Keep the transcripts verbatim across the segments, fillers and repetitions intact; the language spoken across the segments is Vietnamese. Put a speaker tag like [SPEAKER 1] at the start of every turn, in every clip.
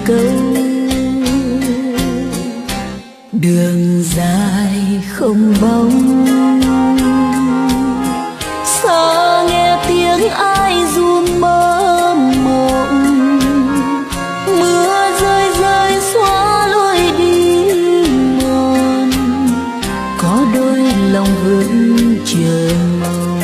[SPEAKER 1] câu. Đường dài không bóng, xa nghe tiếng ai rum mơ mộng. Mưa rơi rơi xóa lối đi mòn, có đôi lòng vẫn chờ mong.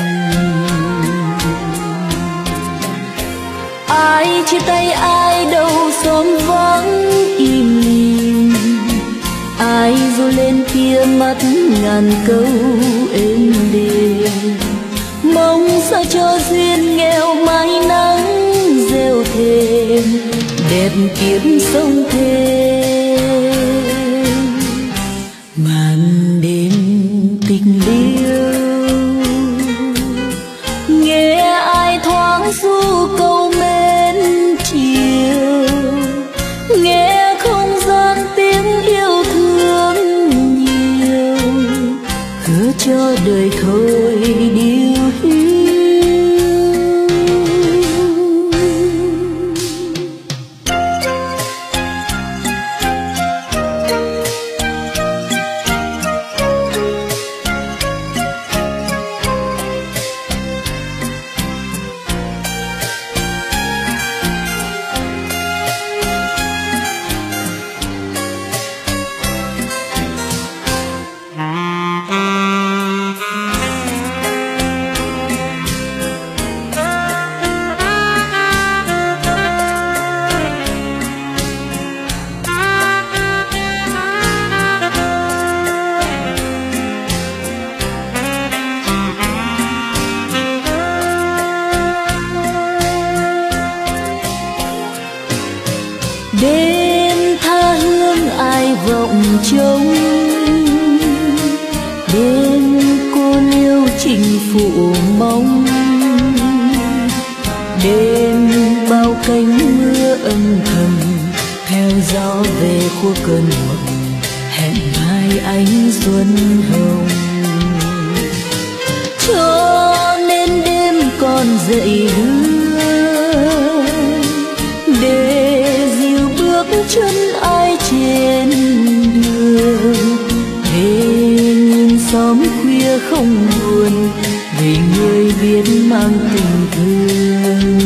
[SPEAKER 1] Ai chia tay ai đâu xóm vắng im lìm, ai ru lên kia mắt ngàn câu êm đềm. Mong sao cho duyên nghèo mãi nắng rêu thêm, đẹp kiếp sông thêm. Màn đêm tình liêu, nghe ai thoáng ru câu mến chiều. Nghe không gian tiếng yêu thương nhiều, hứa cho đời thôi điều hiu. Đêm tha hương ai vọng trông, đêm cô liêu trình phụ mong. Đêm bao cánh mưa âm thầm theo gió về khu cơn mộng, hẹn mai ánh xuân hồng. Cho nên đêm còn dậy hương để dìu bước chân ai trên đường. Để nhìn xóm khuya không buồn, vì người biết mang tình thương.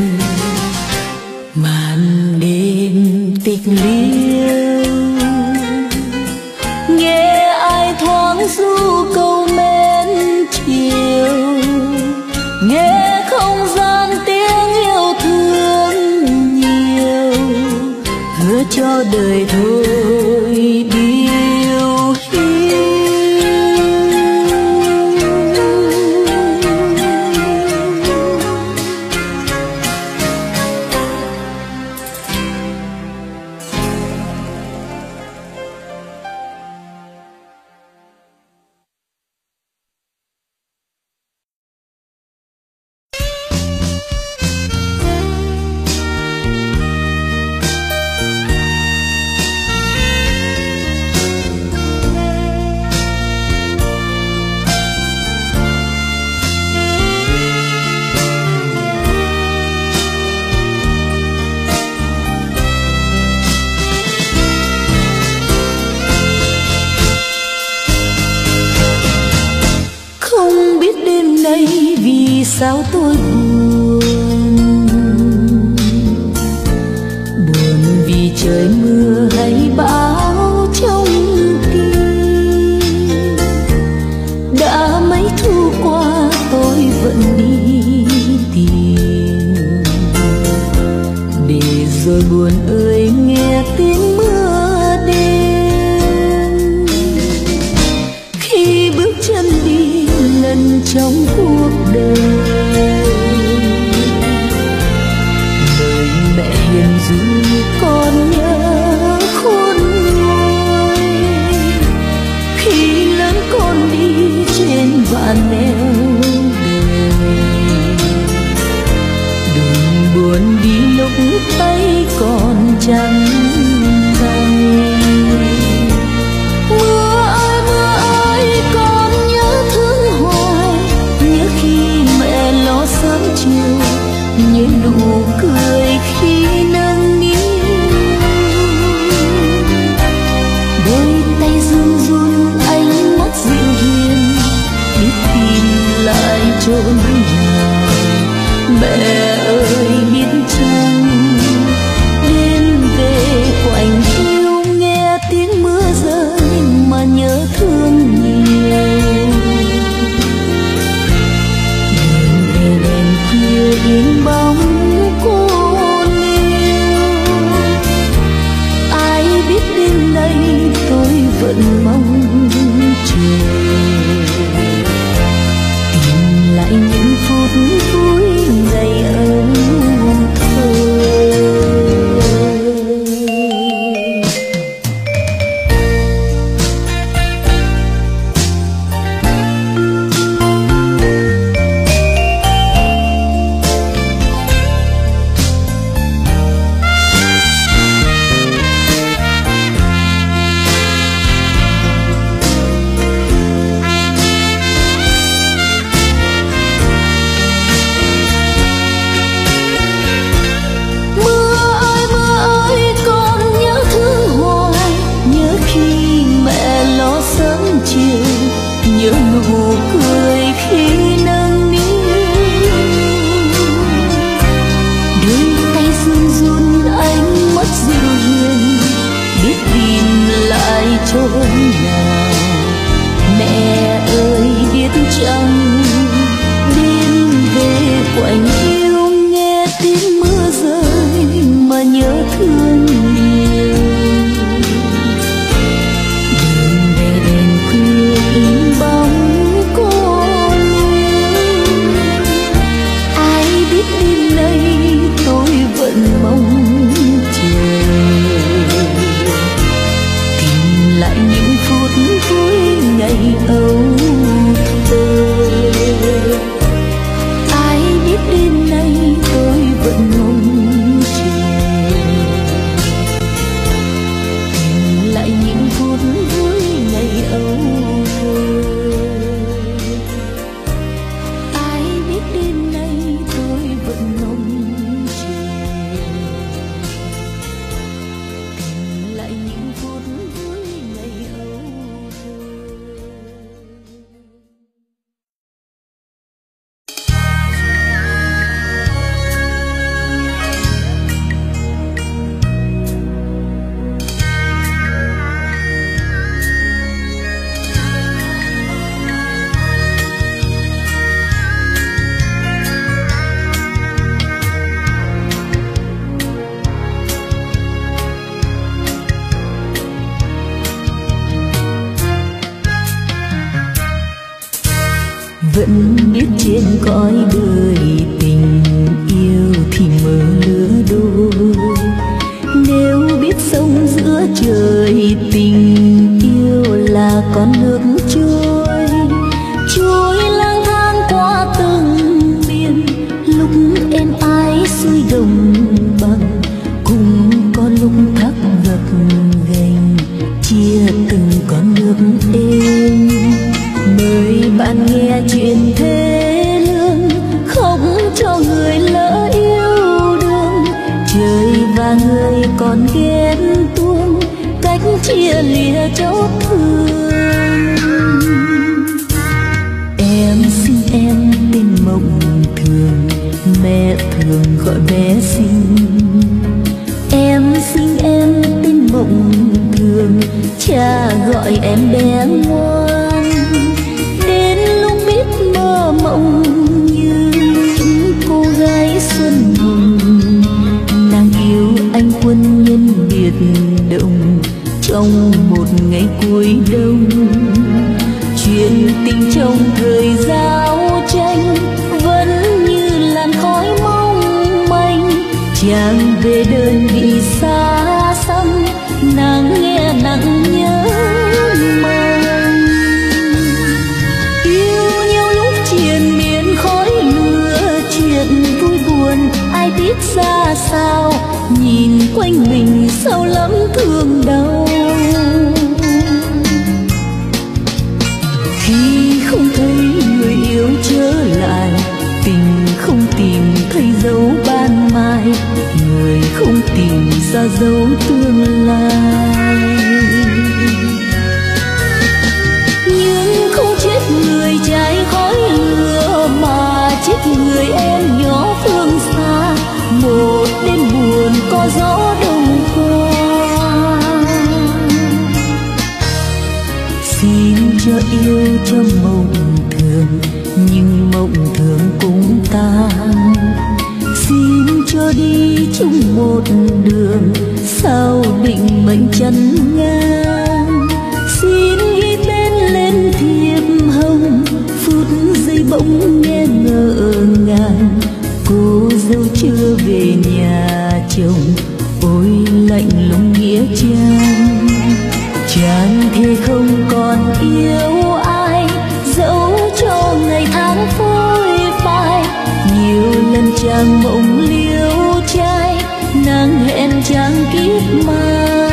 [SPEAKER 1] Màn đêm tịch liêu, nghe ai thoáng ru câu mến chiều. Nghe không gian tiếng yêu thương nhiều, hứa cho đời thôi điều hiu. Sao tôi buồn, buồn vì trời mưa hay bão trong tim. Đã mấy thu qua tôi vẫn đi tìm, để rồi buồn ơi nghe tiếng mưa đêm. Khi bước chân đi lần trong cuộc đời, lời mẹ hiền ru con nhớ khôn nguôi. Khi lớn con đi trên vạn nẻo đời, đừng buồn vì lúc tay còn trắng tay. Mưa ơi mưa ơi con nhớ thương hoài, nhớ khi mẹ lo sớm chiều, nhớ nụ cười khi nâng niu. tay run run ánh mắt dịu hiền, biết tìm lại chốn nào. Mẹ ơi biết chăng đêm về quạnh hiu, nghe tiếng mưa rơi mà nhớ thương nhiều. Đường về đèn khuya yên bóng cô yêu, ai biết đêm nay tôi vẫn mong chờ, tìm lại những phút vui ngày ấu thơ. Nhớ nụ cười khi nâng niu, đôi tay run run ánh mắt dịu hiền, biết tìm lại chốn nào. Mẹ ơi biết chăng đêm về quạnh hiu, nghe tiếng mưa rơi mà nhớ thương nhiều. Đường về đèn khuya in bóng cô yêu, ai biết đêm nay tôi vẫn mong chờ, tìm lại những phút vui ngày ấu thơ. Ai biết đêm nay tôi vẫn mong chờ, tìm lại những phút vui ngày ấu thơ. Ai biết đêm nay tôi vẫn mong chờ, tìm lại những phút vui ngày ấu thơ. Vẫn biết trên cõi đời tình yêu thì mơ lứa đôi, nếu biết sống giữa trời tình yêu là con nước trôi, trôi lang thang qua từng miền, lúc êm ái xuôi đồng bằng, cũng có lúc thác gập ghềnh chia từng con nước êm. Mời bạn nghe chuyện thế lương, không cho người lỡ yêu đương, trời và người còn ghen tuông, cách chia lìa chốt thương. Em xin em tên Mộng Thường, mẹ thường gọi bé xinh. Em xin em tên Mộng Thường, cha gọi em bé ngoan. Đến lúc biết mơ mộng như những cô gái xuân hồng, nàng yêu anh quân nhân biệt động trong một ngày cuối đông. Chuyện tình trong thời giao tranh vẫn như làn khói mong manh, chàng về đơn vị xa xăm, nàng nghe nặng nhớ mong. Yêu nhau lúc triền miên khói lửa, chuyện vui buồn ai biết ra sao, nhìn quanh mình sao lắm thương đau. Khi không thấy người yêu trở lại, tình không tìm thấy dấu ban mai, người không tìm ra dấu tương lai. Xin cho yêu cho mộng thường, nhưng mộng thường cũng tan. Xin cho đi chung một đường, sao định mệnh chân ngang. Xin ghi tên lên thiệp hồng, phút giây bỗng nghe ngỡ ngàng. Cô dâu chưa về nhà chồng, ôi lạnh lùng nghĩa trang. Chàng thề không còn yêu ai, dẫu cho ngày tháng phôi phai. Nhiều lần chàng mộng liêu trai, nàng hẹn chàng kiếp mai.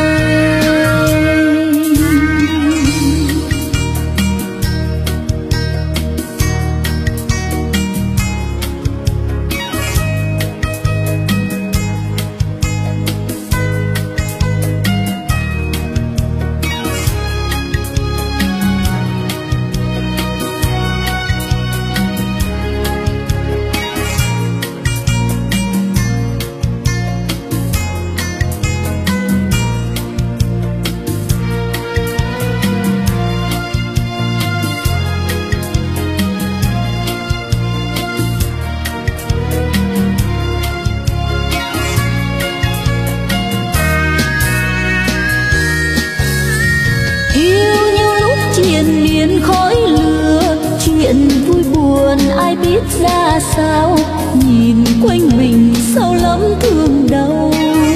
[SPEAKER 1] Ai biết ra sao, nhìn quanh mình sao lắm thương đau.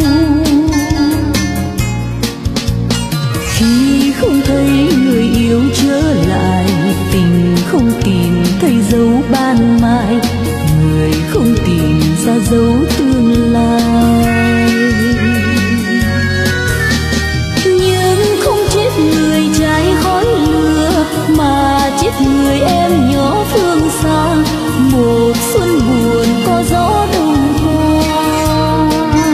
[SPEAKER 1] Khi không thấy người yêu trở lại, tình không tìm thấy dấu ban mai, người không tìm ra dấu tương lai. Nhưng không chết người trái khói lửa, mà chết người em nhỏ phương xa. Một xuân buồn có gió đông qua.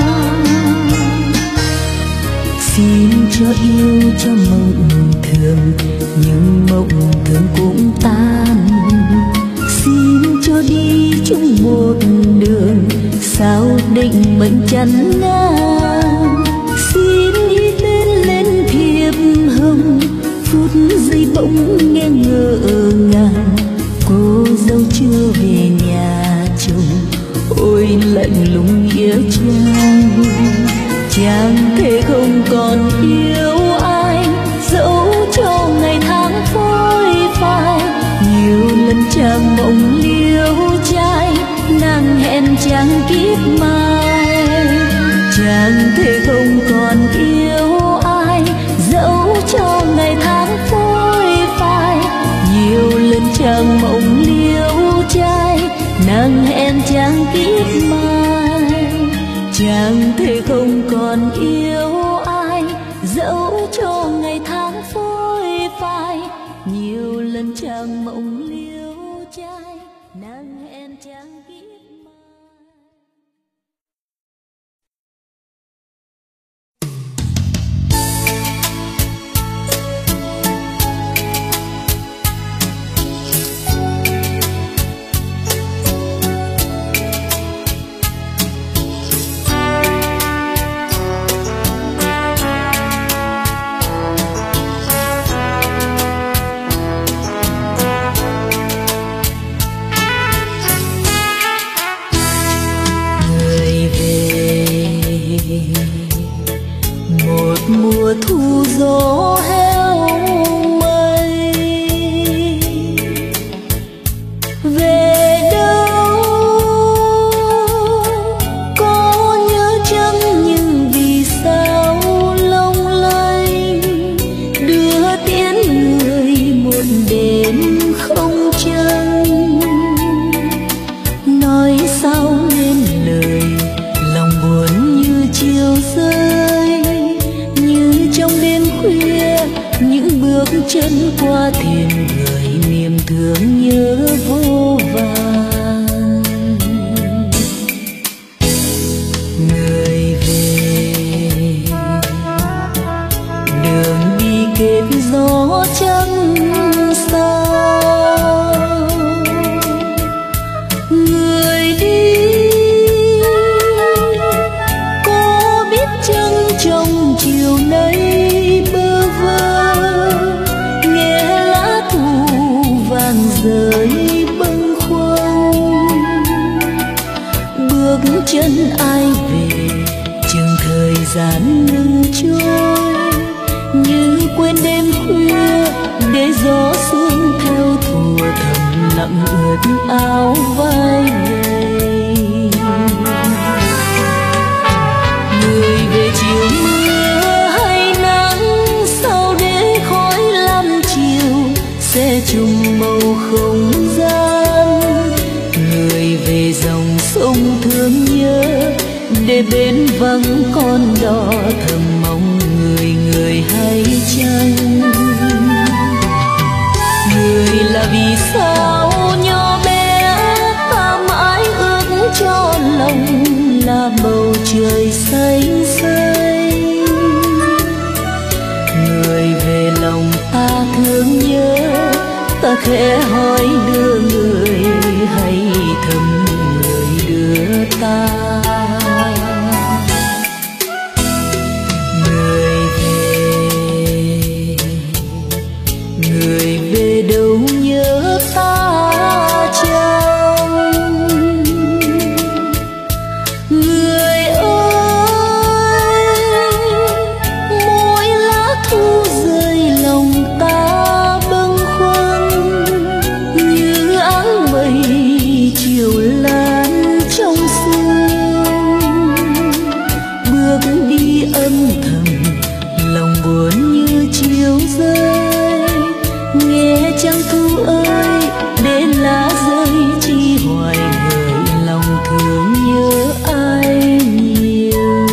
[SPEAKER 1] Xin cho yêu cho mộng thường, nhưng mộng thường cũng tan. Xin cho đi chung một đường, sao định mệnh chắn ngang. Xin ghi tên lên thiệp hồng, phút giây bỗng nghe ngỡ ngàng. Cô dâu chưa về nhà chồng, ôi lạnh lùng nghĩa trang. Chàng thề không còn yêu ai, dẫu cho ngày tháng phôi phai. Nhiều lần chàng mộng liêu trai, nàng hẹn chàng kiếp mai. Chàng thề không còn yêu ai, dẫu cho ngày tháng phôi phai. Nhiều lần chàng mộng liêu trai, nàng hẹn chàng kiếp mai. Chàng thề không còn yêu ai, dẫu cho ngày tháng phôi phai. Nhiều lần chàng mộng liêu trai, nàng hẹn chàng kiếp mai. Mùa thu gió heo mây, về đâu có nhớ chăng, nhưng vì sao lung lay đưa tiễn người một đêm không trăng. Nói sao nên lời lòng buồn như chiều rơi, trong đêm khuya những bước chân qua thềm người niềm thương nhớ vô vàn. Người về đường đi kết gió trắng xa, người đi có biết chăng trong chiều nay bơ vơ nghe quên đêm khuya để gió sương theo thùa thầm lặng ướt áo vai gầy. Người về chiều mưa hay nắng sao để khói lam chiều sẽ chung màu không gian. Người về dòng sông thương nhớ để bên vắng con đò thầm mong người người hay chăng. Người là vì sao nhỏ bé ta mãi ước cho lòng là bầu trời xanh xanh. Người về lòng ta thương nhớ ta khẽ hỏi đưa người hay thầm người đưa ta. Người về, người về đâu nhớ ta chăng? Người ơi, mỗi lá thu rơi lòng ta bâng khuâng như áng mây chiều lan trong sương. Bước đi âm thầm lòng buồn như chiều rơi, nghe trăng thu ơi đến lá rơi chi hoài người lòng thương nhớ ai nhiều.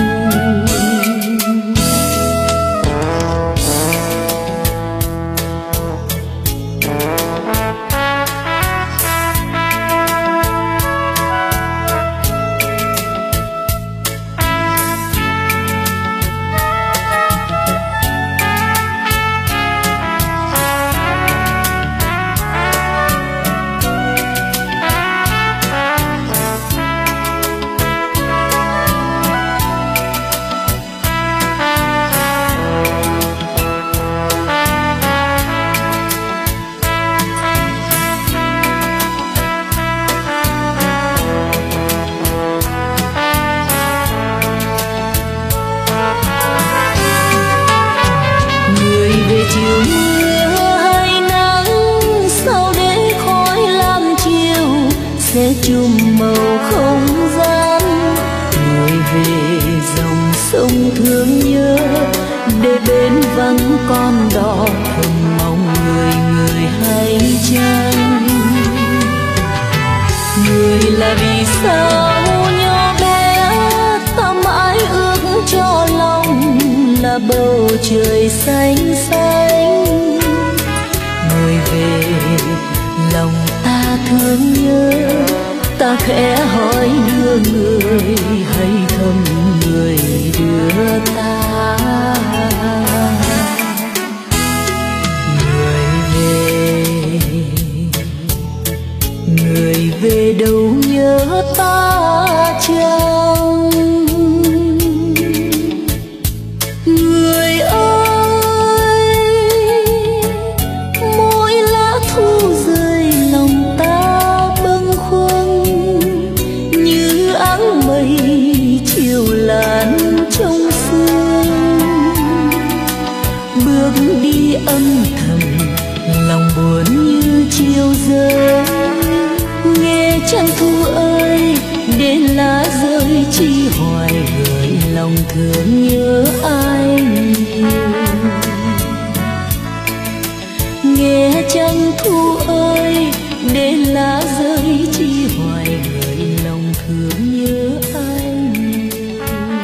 [SPEAKER 1] Chiều mưa hay nắng sao để khói lam chiều sẽ chung màu không gian. Người về dòng sông thương nhớ để bên vắng con đò thầm mong người người hay chăng. Người là vì sao nhỏ bé ta mãi ước cho lòng là bầu trời xanh xanh. Người về lòng ta thương nhớ ta khẽ hỏi đưa người hay thầm người đưa ta. Người về, người về đâu nhớ ta chăng? Người ơi, mỗi lá thu rơi lòng ta bâng khuâng như áng mây chiều lan trong sương. Bước đi âm thầm lòng buồn như chiều rơi, nghe trăng thu ơi đến lá rơi chi hoài gợi lòng thương nhớ ai nhiều. Nghe trăng thu ơi đến lá rơi chi hoài gợi lòng thương nhớ ai nhiều.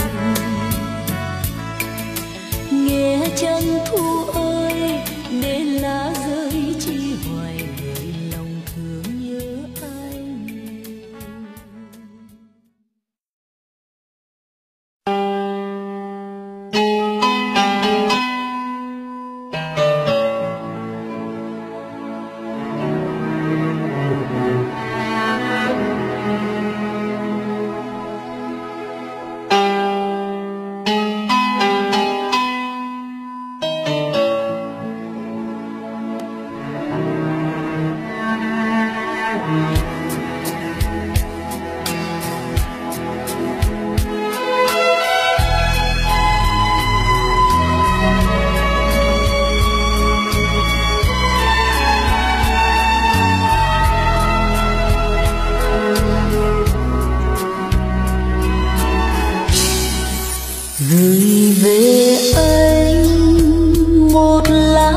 [SPEAKER 1] Nghe trăng thu ơi đến lá rơi chi hoài gợi lòng thương nhớ ai nhiều.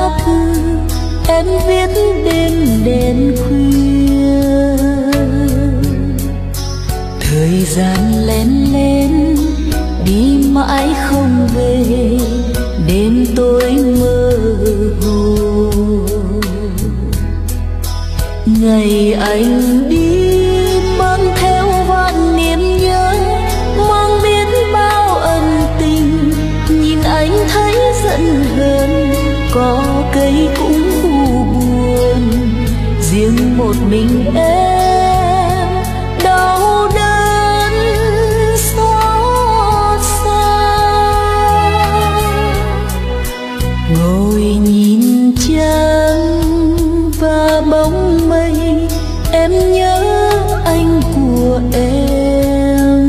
[SPEAKER 1] lá thư em viết đêm đen khuya. Thời gian lén lén đi mãi không về, đêm tối mơ hồ. Ngày anh đi mang theo vạn niềm nhớ, mang biết bao ân tình, nhìn anh thấy giận hờn, có cây cũng u buồn, riêng một mình em đau đớn xót xa. Ngồi nhìn trăng và bóng mây, em nhớ anh của em.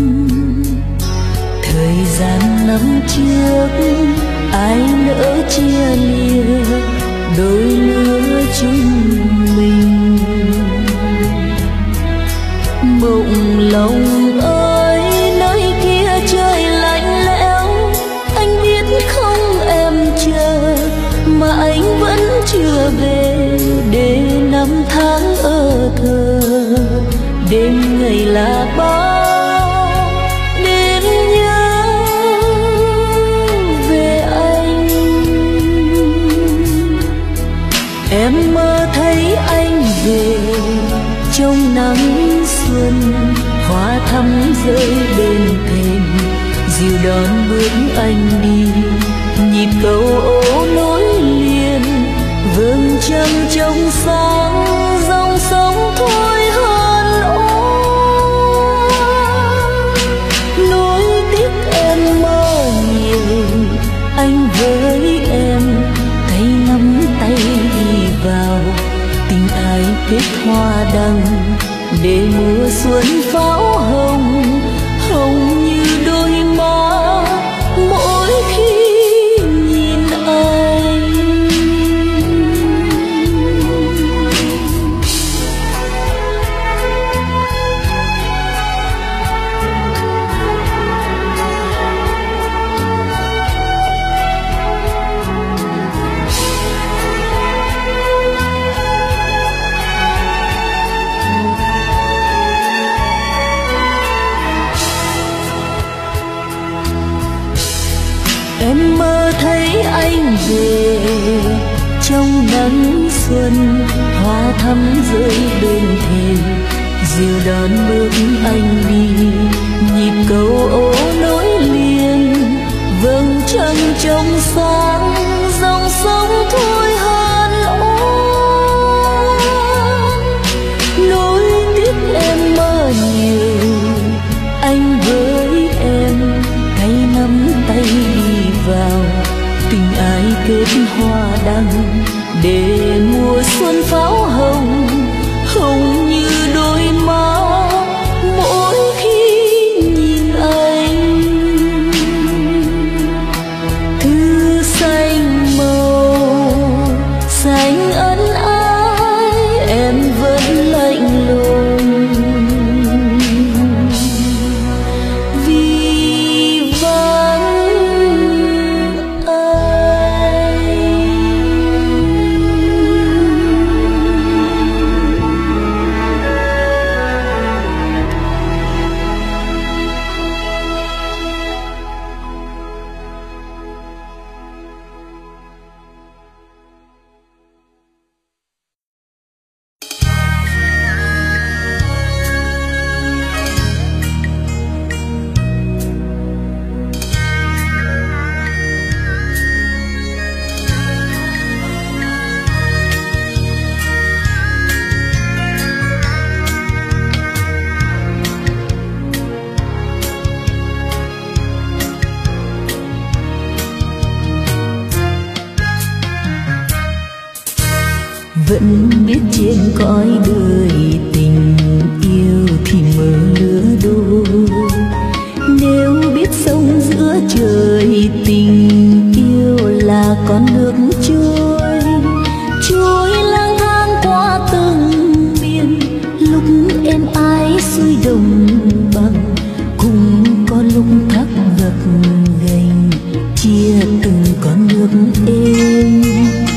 [SPEAKER 1] Thời gian năm trước ai nỡ chia lìa đôi lứa chúng mình. Mộng lòng ơi nơi kia trời lạnh lẽo, anh biết không em chờ mà anh vẫn chưa về, để năm tháng ở thờ đêm ngày là bao đêm nhớ về anh. Em mơ thấy anh về trong nắng xuân, hoa thắm rơi bên thềm dìu đón bước anh đi, nhịp cầu ố nối liền vương trăng trong sáng, dòng sông thôi hơn ôi. Nối tiếc em mơ nhiều, anh với em tay nắm tay đi vào, tình ai kết hoa đăng để mùa xuân pháo hồng, hồng như đôi má mỗi khi nhìn anh. Em mơ thấy anh về trong nắng xuân, hoa thắm rơi bên thềm dìu đón bước anh đi, nhịp cầu ố nối liền vầng trăng trong sáng, dòng sông thôi hơn ôi. Nối tiếc em mơ nhiều, anh với em tay nắm tay đi vào, tình ai kết hoa đăng để mùa xuân pháo hồng, hồng như đôi má mỗi khi nhìn anh. Thư xanh màu xanh ân ái, em vẫn lạnh lùng vì vắng anh. Vẫn biết trên cõi đời tình yêu thì mơ lứa đôi, nếu biết sống giữa trời tình yêu là con nước trôi, trôi lang thang qua từng miền, lúc em ái xuôi đồng bằng, cũng có lúc thác gập ghềnh chia từng con nước êm.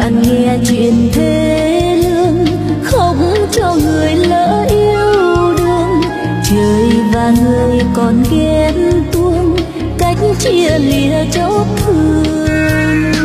[SPEAKER 1] bạn nghe chuyện thê lương, khóc cho người lỡ yêu đương. Trời và người còn ghen tuông, cách chia lìa chót thương.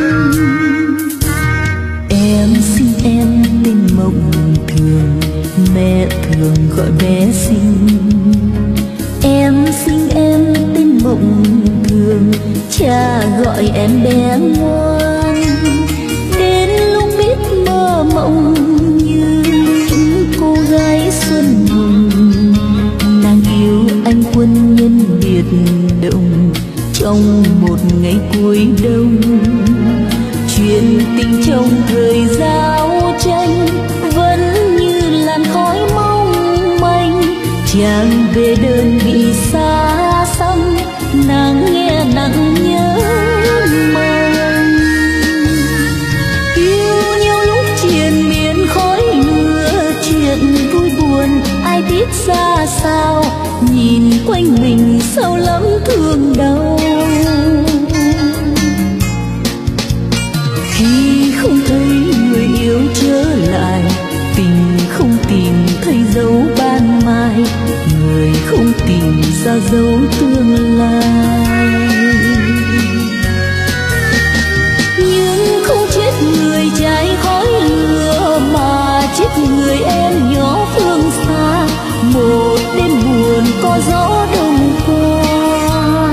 [SPEAKER 1] Em xin em tên Mộng Thường, mẹ thường gọi bé xinh. Em xin em tên Mộng Thường, cha gọi em bé ngoan. Đến lúc biết mơ mộng như cô gái xuân hồng, nàng yêu anh quân nhân biệt động trong một ngày cuối đông. Chuyện tình trong thời giao tranh vẫn như làn khói mong manh. Chàng về đơn vị xa xăm, nàng nghe nặng nhớ mong. Yêu nhau lúc triền miên khói lửa, chuyện vui buồn ai biết ra sao. Nhìn quanh mình sâu lắm thương đau. Khi không thấy người yêu trở lại, tình không tìm thấy dấu ban mai, người không tìm ra dấu tương lai. Nhưng không chết người cháy khói lửa, mà chết người em nhỏ phương xa. Một đêm buồn có gió đông qua,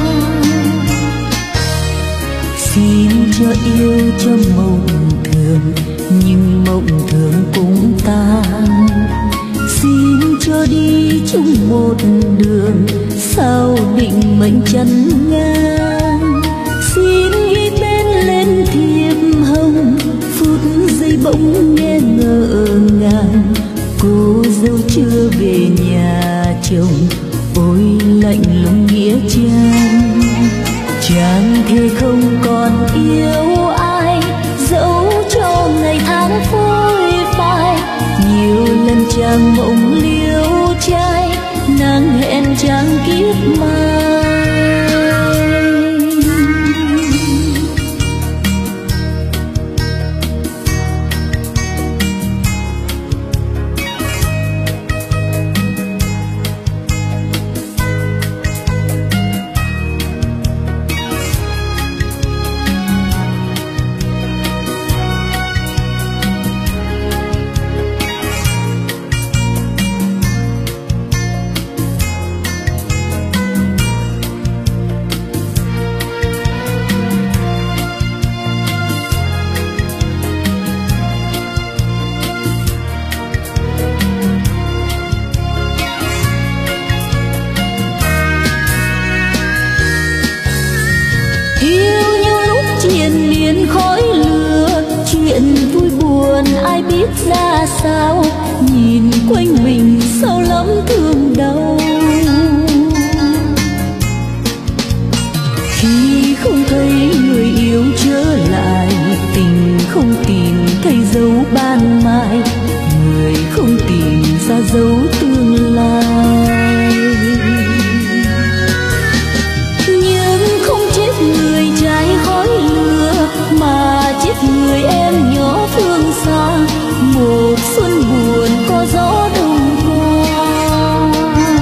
[SPEAKER 1] xin cho yêu cho Mộng Thường, nhưng Mộng Thường cũng tan. Xin cho đi chung một đường, sao định mệnh chân ngang. Xin ghi tên lên thiệp hồng, phút giây bỗng nghe ngỡ ngàng. Cô dâu chưa về nhà chồng, ôi lạnh lùng nghĩa trang. Chàng thề không còn yêu ai, dẫu cho ngày tháng phôi phai. Nhiều lần chàng mộng liêu trai, nàng hẹn chàng kiếp mai. Ai biết ra sao, nhìn quanh mình sâu lắm thương đau. Khi không thấy người yêu trở lại, tình không tìm thấy dấu ban mai, người không tìm ra dấu tương lai. Nhưng không chết người cháy khói lửa, mà chết người em nhỏ phương xa. Một xuân buồn có gió đông qua,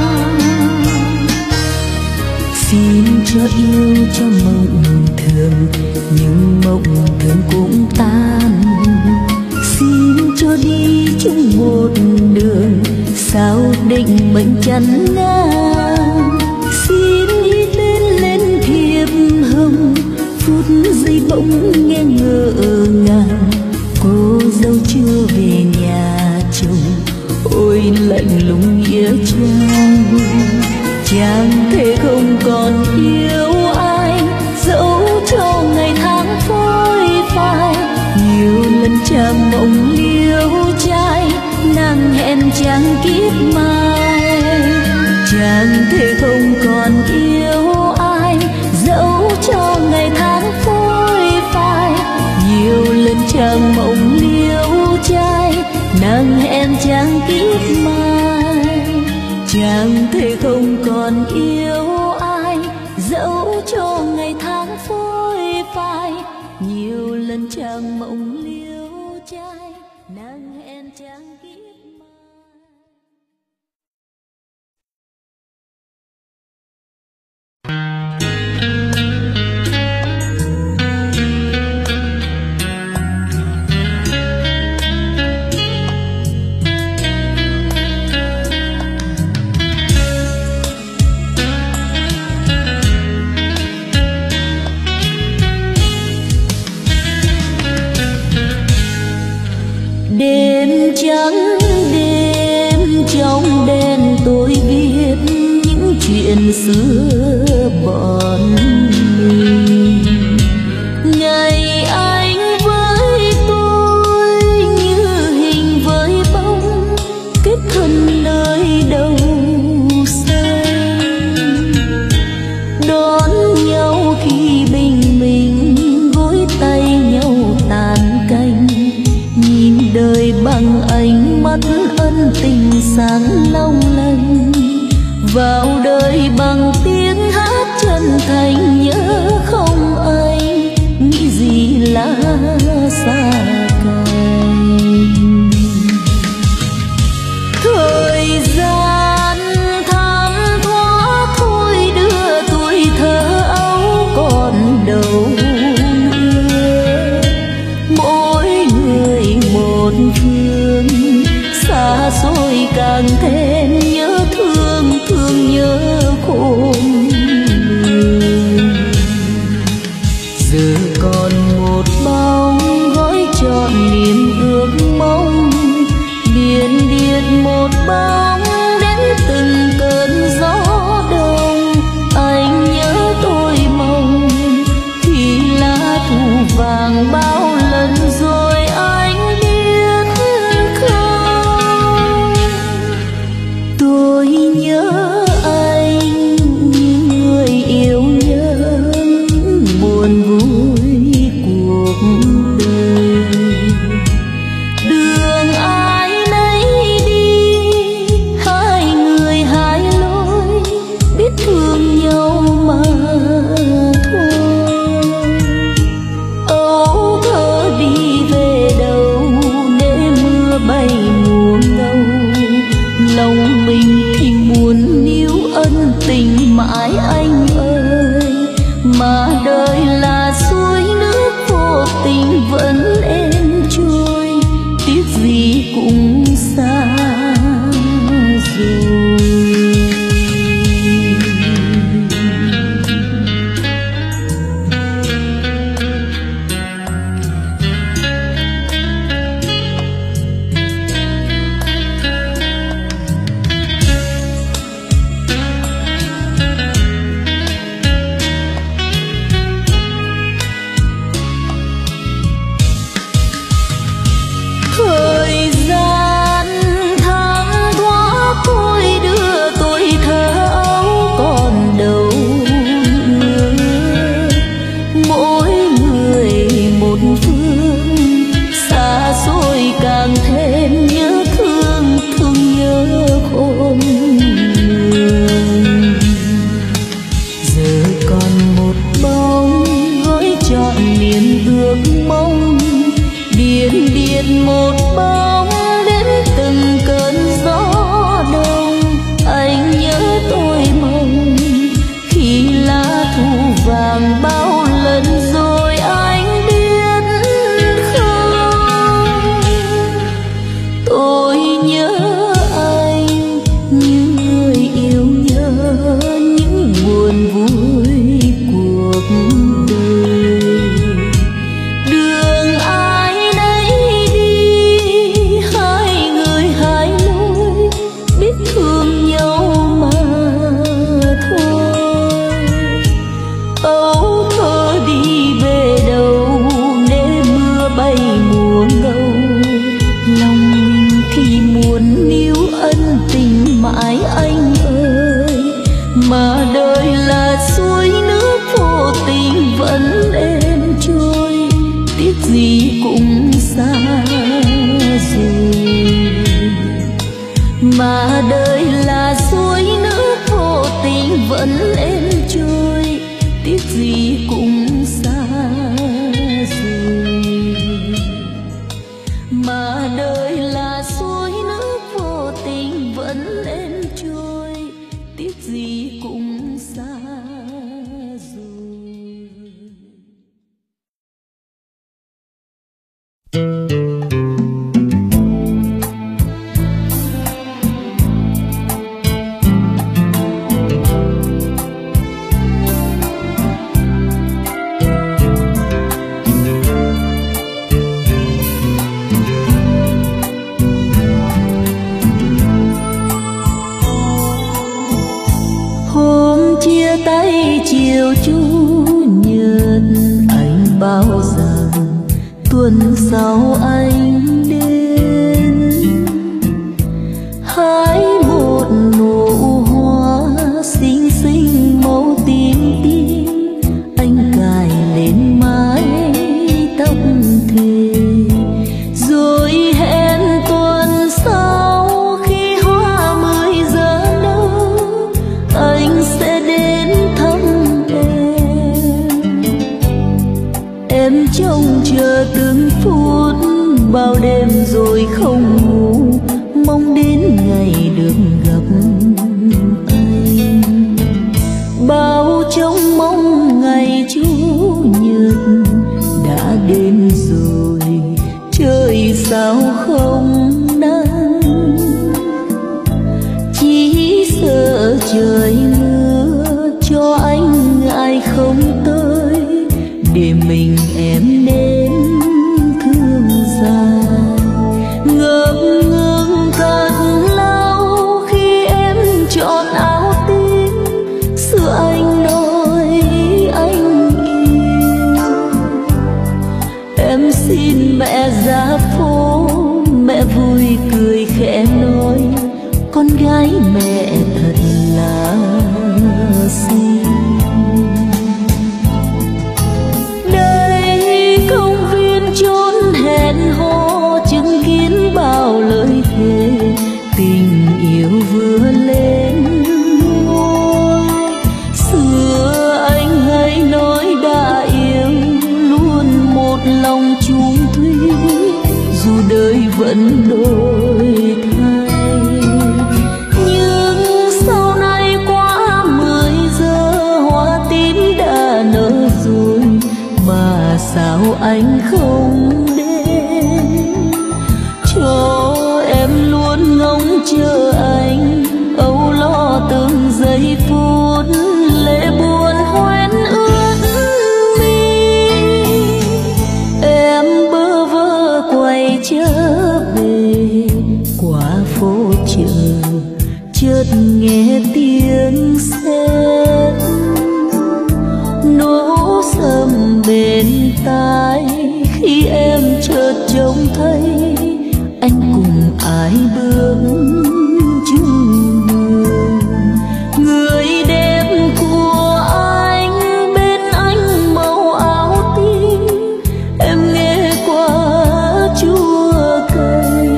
[SPEAKER 1] xin cho yêu cho Mộng Thường, nhưng Mộng Thường cũng tan. Xin cho đi chung một đường, sao định mệnh chắn ngang. Xin ghi tên lên thiệp hồng, phút giây bỗng nghe ngỡ ngàng. Cô dâu chưa về nhà chồng, ôi lạnh lùng nghĩa trang. Chàng thề không còn yêu ai, dẫu cho ngày tháng phôi phai. Nhiều lần chàng mộng liêu trai, nàng hẹn chàng kiếp mai. Chàng thề không còn yêu ai, dẫu cho ngày tháng phôi phai. Nhiều lần chàng mộng liêu trai, nàng hẹn chàng kiếp mai. Chàng thề không còn yêu ai, dẫu cho ngày tháng phôi phai. Nhiều lần chàng mộng liêu trai nàng hẹn chàng kiếp mai. Đêm trắng đêm trong đêm tôi viết những chuyện xưa bọn mình. Ngày anh với tôi như hình với bóng kết thân nơi đầu xanh, đón nhau khi bình minh gối tay nhau tàn canh, nhìn đời bằng ánh mắt ân tình sáng long lanh, vào đời bằng tiếng hát chân thành nhớ không anh nghĩ gì lá xa cành. Thời gian tháng thoát thôi đưa tuổi thơ ấu còn đâu nữa, mỗi người một phương xa xôi càng thêm nhớ thương thương nhớ khôn lường. Giờ còn một bóng gói trọn niềm ước mong, điền điền một bóng đến từng cơn gió đông. Anh nhớ tôi mong thì lá thu vàng bao lần rồi anh biết không. Tôi nhớ anh như người yêu nhớ buồn vui cuộc đời. Đường ai nấy đi, hai người hai lối, biết thương nhau mà thôi. Âu thơ đi về đâu để mưa bay mùa ngâu, lòng mình thì muốn níu ân tình mãi anh ơi, mà đời là suối nước vô tình vẫn êm trôi, tiếc gì cũng xa rồi. Thời gian tháng thoát thôi đưa tuổi thơ ấu còn đâu nữa, mỗi người một phương xa xôi càng thêm nhớ thương thương nhớ khôn lường. Giờ còn một bóng gói trọn niềm ước mong, điền điền một bóng đến từng cơn gió đông. Anh nhớ tôi mong khi lá thu vàng bao lần rồi anh biết không. Tôi nhớ anh như người yêu nhớ những buồn vui cuộc đời. Đường ai nấy đi, hai người hai lối, biết thương nhau mà thôi. Âu thơ đi về đâu để mưa bay mùa ngâu, lòng mình thì muốn níu ân tình mãi anh ơi, mà đời là suối nước vô tình vẫn êm trôi, tiếc gì cũng xa rồi. Mà đời là suối nước vô tình vẫn êm trôi, tiếc gì cũng xa rồi. Chiều chủ nhật anh bao rằng tuần sau anh đến hái một nụ hoa xinh xinh màu tím tím, anh cài lên mái tóc thề rồi hẹn tuần sau khi hoa mười giờ nở anh sẽ đến thăm em trông chờ từng phút bao đêm rồi không ngủ, mong đến ngày được gặp anh. Bao trông mong ngày chủ nhật đã đến rồi, trời sao không nắng, chỉ sợ trời mưa cho anh ngại không tới để mình em đến thương dài. Ngập ngừng thật lâu khi em chọn áo tím, xưa anh nói anh yêu. Em xin mẹ ra phố, mẹ vui cười khẽ nói con gái mẹ thật là xinh. Chốn hẹn hò chứng kiến bao lời thề, tình yêu vừa lên ngôi. Xưa anh hay nói đã yêu luôn một lòng chung thủy, dù đời vẫn đổi thay. Nhưng sau này quá mười giờ hoa tím đã nở rồi, mà sao anh không đến cho em luôn ngóng chờ anh, âu lo từng giây phút lệ buồn hoen ướt mi. Em bơ vơ quay trở về qua phố chợ, chợt nghe tiếng sét nổ sầm bên tai, khi em chợt trông thấy anh cùng ai bước chung đường. Người đẹp của anh bên anh màu áo tím, em nghe qua chua cay.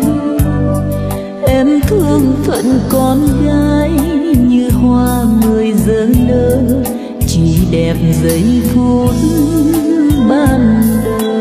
[SPEAKER 1] Em thương phận con gái như hoa mười giờ nở, chỉ đẹp giây phút ban đầu.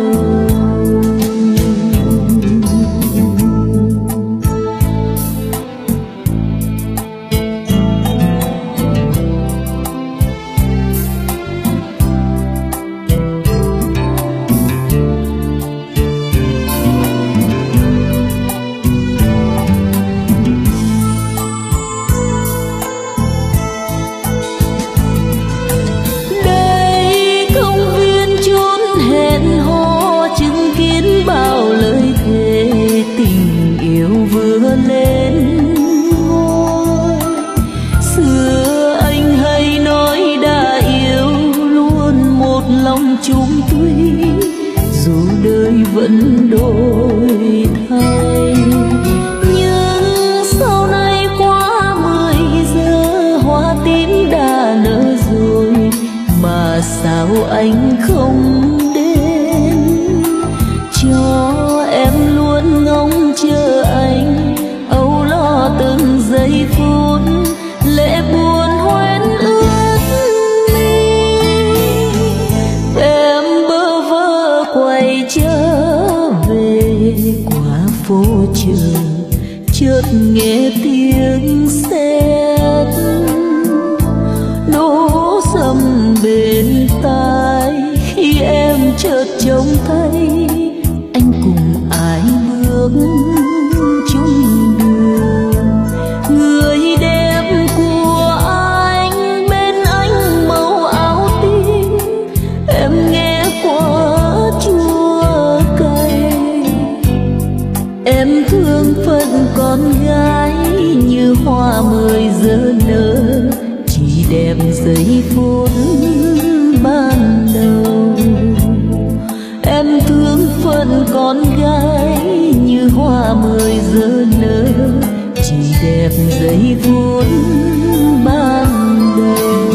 [SPEAKER 1] Vừa lên ngôi, xưa anh hay nói đã yêu luôn một lòng chung thủy, dù đời vẫn đổi thay. Nhưng sau này quá mười giờ hoa tím đã nở rồi, mà sao anh không đến cho em luôn ngóng chờ anh, âu lo từng giây phút lệ buồn hoen ướt mi. Em bơ vơ quay trở về qua phố chợ, chợt nghe tiếng sét nổ sầm bên tai, khi em chợt trông thấy anh em thương phận con gái như hoa mười giờ nở, chỉ đẹp giây phút ban đầu. Em thương phận con gái như hoa mười giờ nở, chỉ đẹp giây phút ban đầu.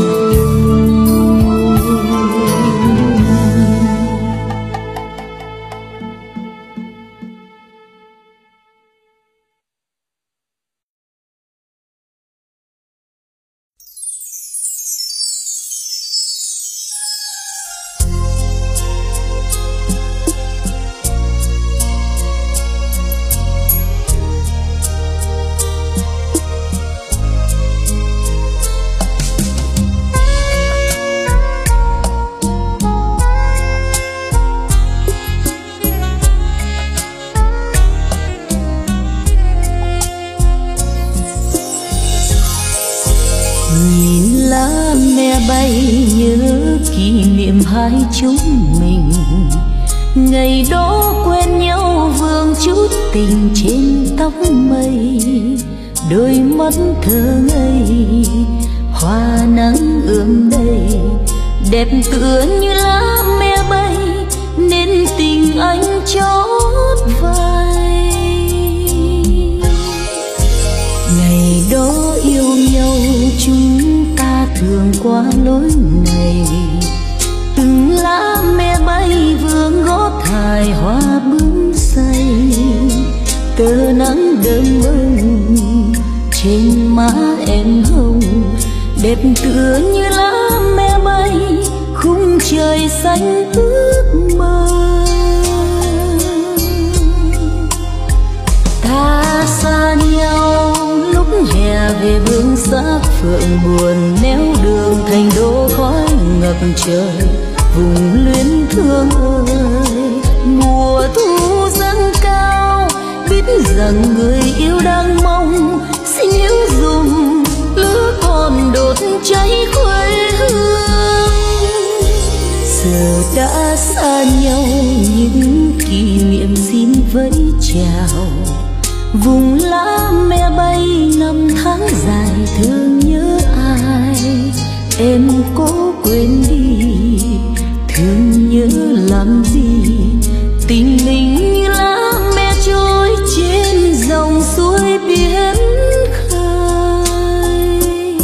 [SPEAKER 1] Hai chúng mình ngày đó quen nhau vương chút tình trên tóc mây, đôi mắt thơ ngây hoa nắng ươm đầy, đẹp tựa như lá me bay nên tình anh chót vay. Ngày đó yêu nhau chúng ta thường qua lối này, từng lá me bay vương gót hài hoa bướm say, tơ nắng đơm bông trên má em hồng, đẹp tựa như lá me bay khung trời xanh ước mơ. Ta xa nhau lúc hè về vương xác phượng buồn, néo đường thành đô khói ngập trời vùng luyến thương ơi. Mùa thu dâng cao biết rằng người yêu đang mong, xin hiểu dùm lửa còn đốt cháy quê hương. Giờ đã xa nhau những kỷ niệm xin vẫy chào, vùng lá me bay năm tháng dài thương nhớ ai. Em cố quên đi thương nhớ làm gì, tình mình như lá me trôi trên dòng suối biển khơi.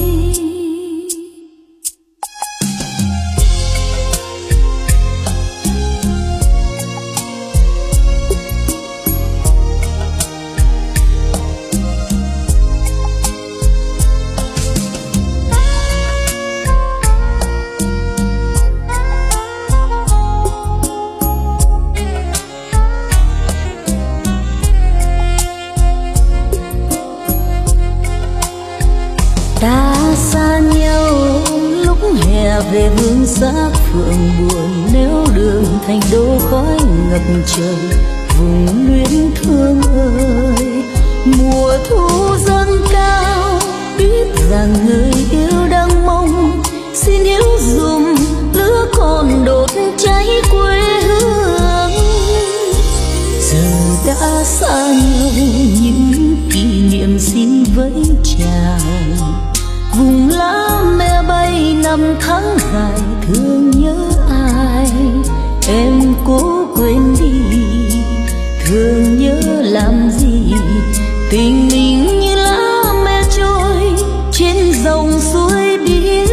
[SPEAKER 1] Ta xa nhau lúc hè về vương xác phượng buồn, nếu đường thành đô khói ngập trời vùng luyến thương ơi. Mùa thu dâng cao biết rằng người yêu đang mong, xin hiểu dùm lửa còn đốt cháy quê hương. Giờ đã xa nhau những kỷ niệm xin vẫy chào, vùng lá me bay năm tháng dài thương nhớ ai. Em cố quên đi thương nhớ làm gì, tình mình như lá me trôi trên dòng suối biển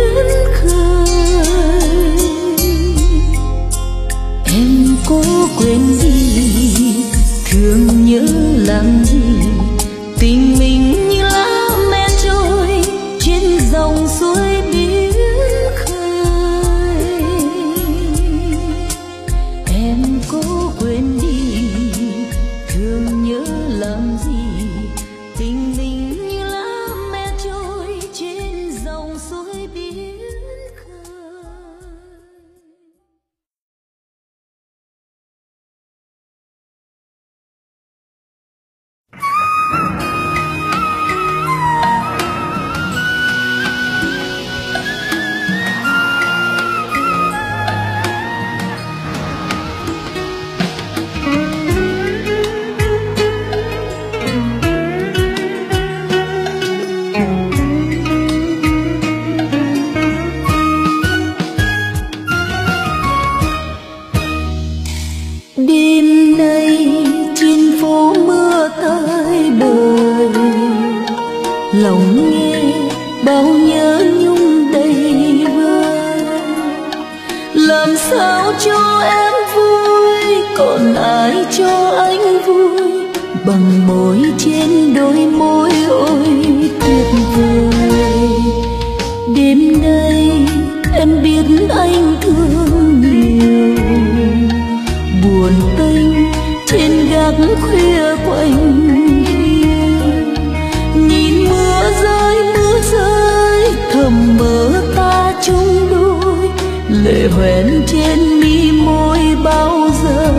[SPEAKER 1] khơi. Em cố quên đi thương nhớ làm gì, tình mình như lá me trôi trên dòng suối biển khơi. Em cố quên đi thương nhớ làm gì, tình Đêm nay trên phố mưa tới bời, lòng nghe bao nhớ nhung đầy vơi. Làm sao cho em vui, còn ai cho anh vui, bằng môi trên đôi môi ôi tuyệt vời. Đêm nay em biết anh thương nhiều, buồn tênh trên gác khuya quạnh hiu. Nhìn mưa rơi mưa rơi thầm mơ ta chung đôi, lệ hoen trên mi môi bao giờ.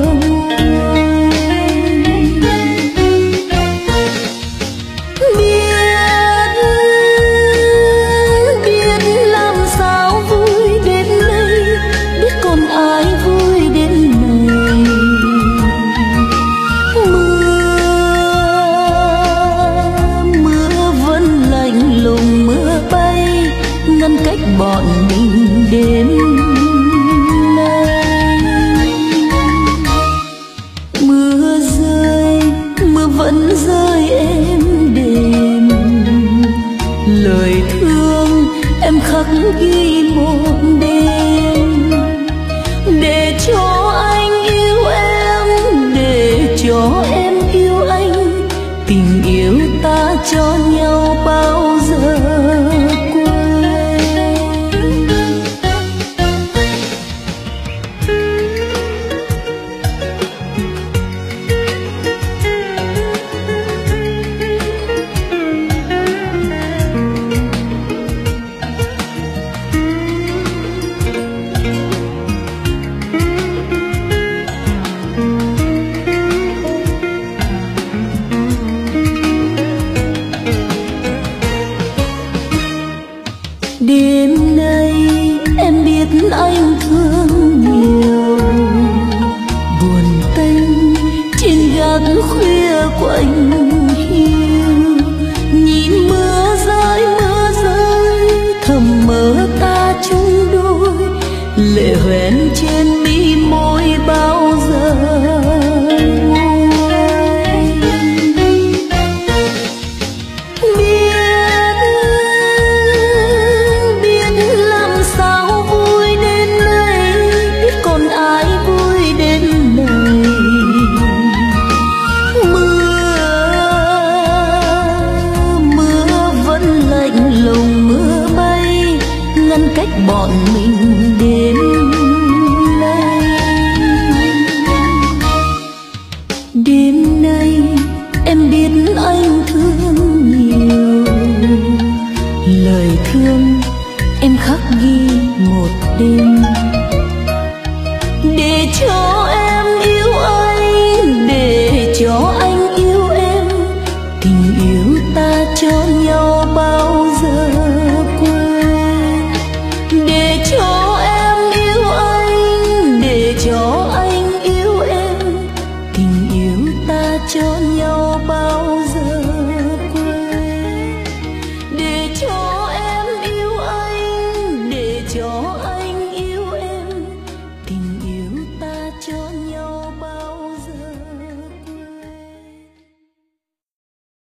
[SPEAKER 1] Bọn mình đêm nay mưa rơi, mưa vẫn rơi êm đềm. Lời thương em khắc ghi một đêm, để cho anh yêu em, để cho em yêu anh. Tình yêu ta cho nhau bao giờ đêm nay em biết anh thương nhiều, buồn tênh trên gác khuya quạnh hiu. Nhìn mưa rơi mưa rơi thầm mơ ta chung đôi, lệ hoen trên mi môi bao giờ. Cách bọn mình đêm nay, đêm nay em biết anh thương nhiều. Lời thương em khắc ghi một đêm, để cho em yêu anh, để cho anh yêu em. Tình yêu ta cho nhau bao giờ quên, để cho em yêu anh, để cho anh yêu em. Tình yêu ta cho nhau